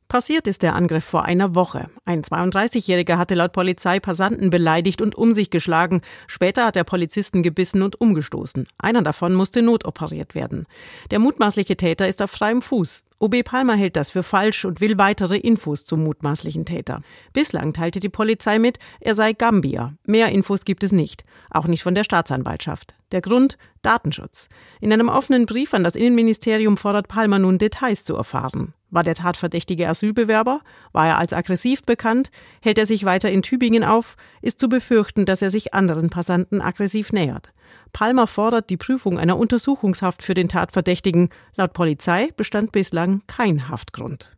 Passiert ist der Angriff vor einer Woche. Ein 32-Jähriger hatte laut Polizei Passanten beleidigt und um sich geschlagen. Später hat er Polizisten gebissen und umgestoßen. Einer davon musste notoperiert werden. Der mutmaßliche Täter ist auf freiem Fuß. OB Palmer hält das für falsch und will weitere Infos zum mutmaßlichen Täter. Bislang teilte die Polizei mit, er sei Gambier. Mehr Infos gibt es nicht, auch nicht von der Staatsanwaltschaft. Der Grund? Datenschutz. In einem offenen Brief an das Innenministerium fordert Palmer nun Details zu erfahren. War der Tatverdächtige Asylbewerber? War er als aggressiv bekannt? Hält er sich weiter in Tübingen auf? Ist zu befürchten, dass er sich anderen Passanten aggressiv nähert. Palmer fordert die Prüfung einer Untersuchungshaft für den Tatverdächtigen. Laut Polizei bestand bislang kein Haftgrund.